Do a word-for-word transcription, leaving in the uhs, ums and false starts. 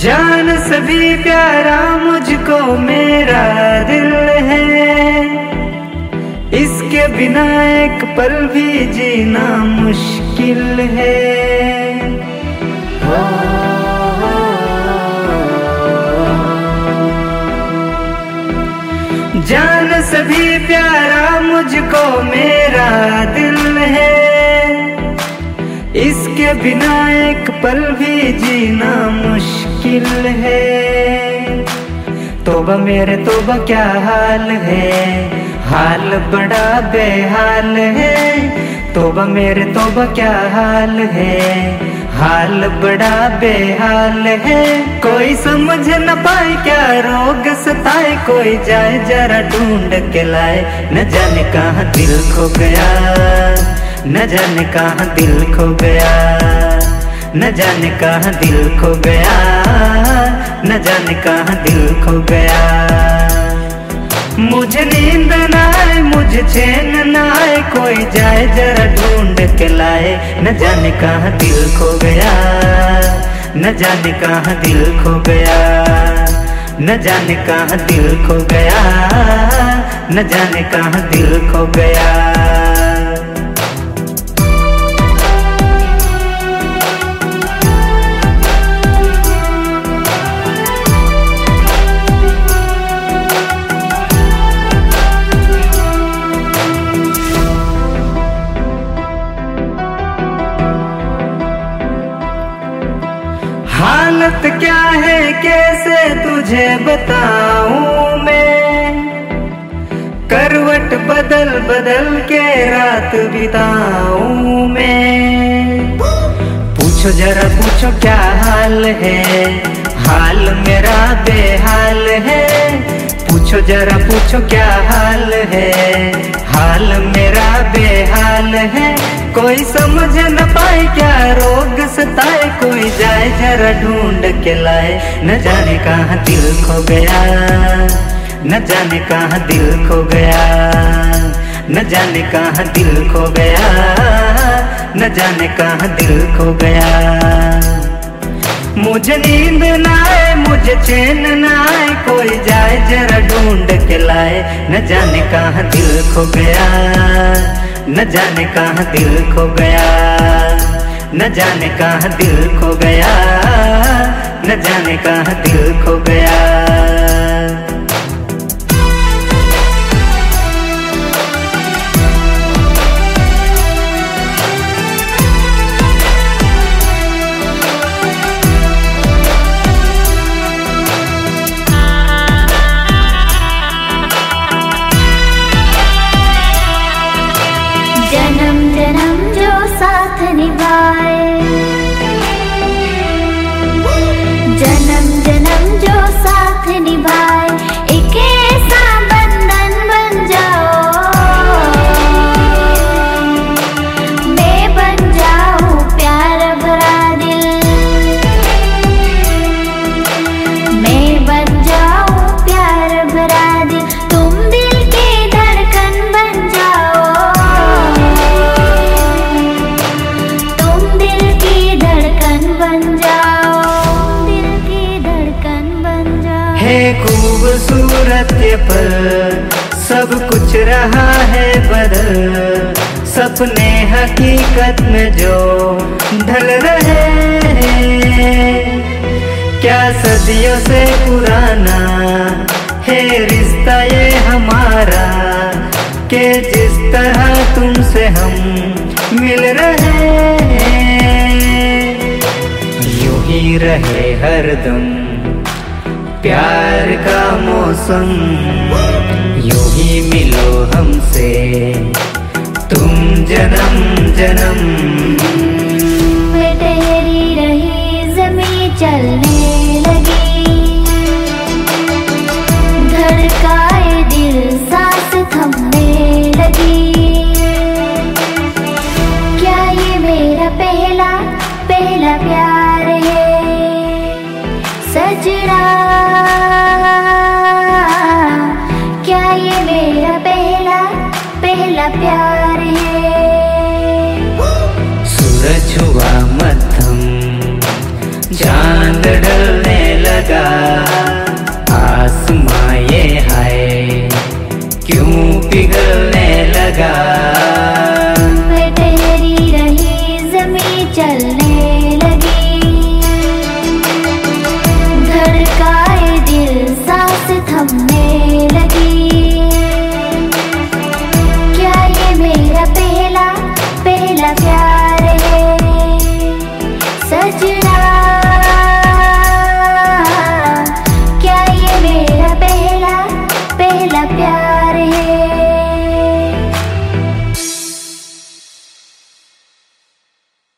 जान से भी प्यारा मुझको मेरा दिल है, इसके बिना एक पल भी जीना मुश्किल है। जान से भी प्यारा मुझको मेरा दिल है, इसके बिना एक पल भी जीना मुश्किल है। तोबा मेरे तोबा क्या हाल है, हाल बड़ा बेहाल है। तोबा मेरे तोबा क्या हाल है, हाल बड़ा बेहाल है। कोई समझ न पाए क्या रोग सताए, कोई जाए जरा ढूंढ के लाए। न जाने कहाँ दिल खो गया, न जाने कहाँ दिल खो गया, न जाने कहाँ दिल खो गया, न जाने कहाँ दिल खो गया। मुझे नींद न आए, मुझे चैन न आए, कोई जाए जरा ढूंढ के लाए। न जाने कहाँ दिल खो गया, न जाने कहाँ दिल खो गया, न जाने कहाँ दिल खो गया, न जाने कहाँ दिल खो गया। हालत क्या है कैसे तुझे बताऊं मैं, करवट बदल बदल के रात बिताऊं मैं। पूछो जरा पूछो क्या हाल है, हाल मेरा बेहाल है। पूछो जरा पूछो क्या हाल है, हाल मेरा बेहाल है। कोई समझ न पाए क्या रोग सताए, कोई जाए जरा ढूंढ के लाए। न जाने कहाँ दिल खो गया, न जाने कहाँ दिल खो गया, न जाने कहाँ दिल खो गया, न जाने कहाँ दिल खो गया। मुझे नींद न आए, मुझे चैन न आए, कोई जाए जरा ढूंढ के लाए। न जाने कहाँ दिल खो गया, न जाने कहाँ दिल खो गया, न जाने कहाँ दिल खो गया, न जाने कहाँ दिल खो गया। जन्म जन्म जो साथ निभाए, जन्म जन्म जो साथ निभाए, एक ऐसा बंधन बन जाओ। मैं बन जाऊं प्यार भरा दिल, मैं बन जाऊं प्यार भरा दिल। तुम दिल की धड़कन बन जाओ, खूबसूरत ये पल सब कुछ रहा है बदल, सपने हकीकत में जो ढल रहे हैं। क्या सदियों से पुराना है रिश्ता ये हमारा, कि जिस तरह तुमसे हम मिल रहे हैं। यूं ही रहे हरदम प्यार का मौसम, यूं ही मिलो हमसे तुम जन्म जन्म। ठहरी रही ज़मीं चलने